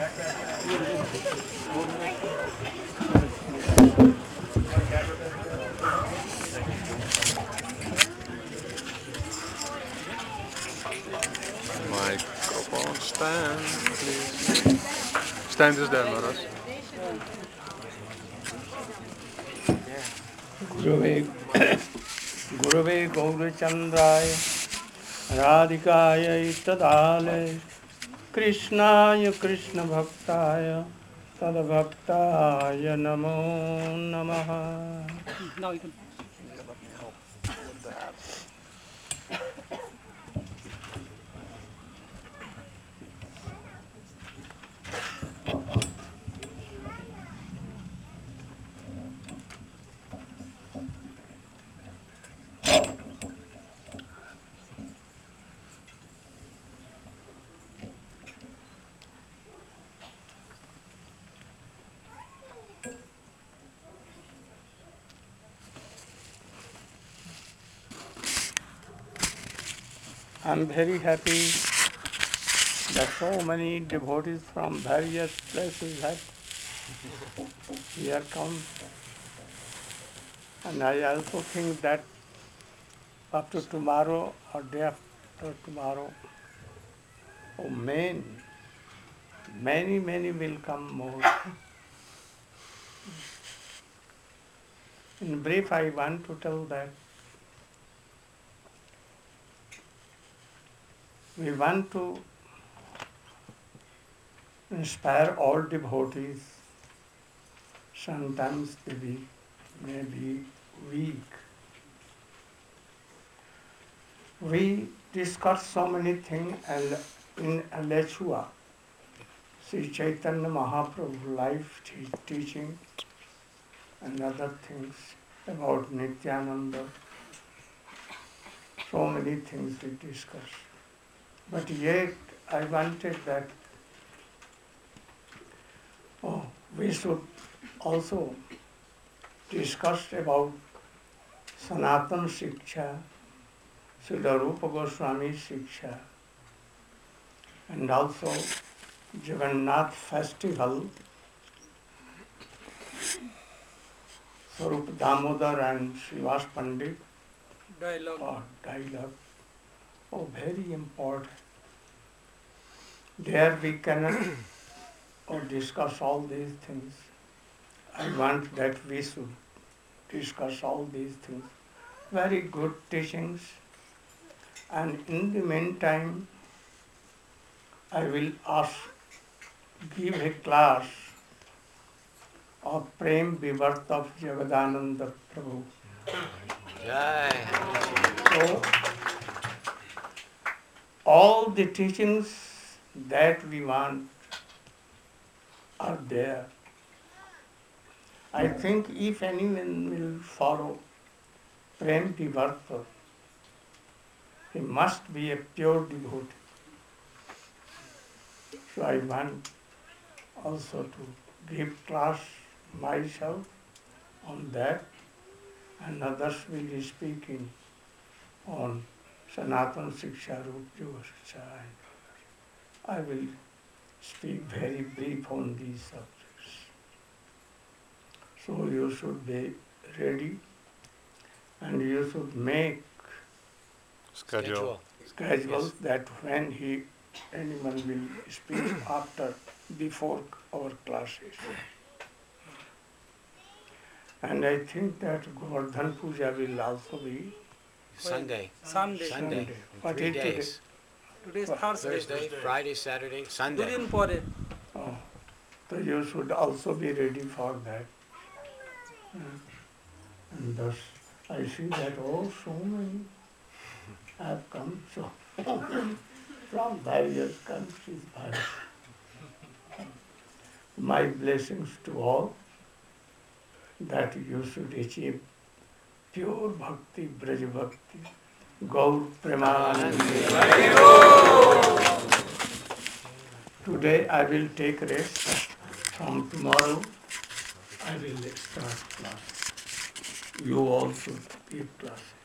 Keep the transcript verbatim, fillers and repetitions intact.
Microphone stand, please. Stand is there, Maharaj. गुरवे गुरवे गौरचन्द्राय राधिकायै तदालय कृष्णाय कृष्णभक्ताय तद्भक्ताय नमो नमः. I'm very happy that so many devotees from various places have here come, and I also think that after tomorrow or day after tomorrow, oh man, many, many will come more. In brief, I want to tell that we want to inspire all devotees. Sometimes they be, may be weak. We discuss so many things in Alachua, Sri Chaitanya Mahaprabhu life te- teaching and other things about Nityananda. So many things we discuss. But yet I wanted that oh, we should also discuss about Sanatana Shiksha, Srila Rupa Goswami Shiksha, and also Jagannath Festival, Swarup Damodar and Srivas Pandit Dialogue. or dialogue. Oh, very important. There we cannot or discuss all these things. I want that we should discuss all these things. Very good teachings. And in the meantime, I will ask, give a class of Prem Vivarta of Jagadananda Prabhu. So, all the teachings that we want are there. I think if anyone will follow Prem Vivarta, he must be a pure devotee. So I want also to give class myself on that, and others will be speaking on Sanatana Shiksha, Rupa Yoga Shiksha. I will speak very brief on these subjects. So you should be ready, and you should make Schedule. schedules that when he anyone will speak after, before our classes. And I think that Govardhan Puja will also be Sunday. Sunday. Sunday. What Three is today? days. Today is What? Thursday. Thursday, Friday, Saturday, Sunday. Durin pore. Oh, so you should also be ready for that. And thus I see that oh, so many have come so from various countries. My blessings to all that you should achieve pure bhakti, braj bhakti, Gaur Premanande. Today I will take rest. From tomorrow I will start class. You all should give class.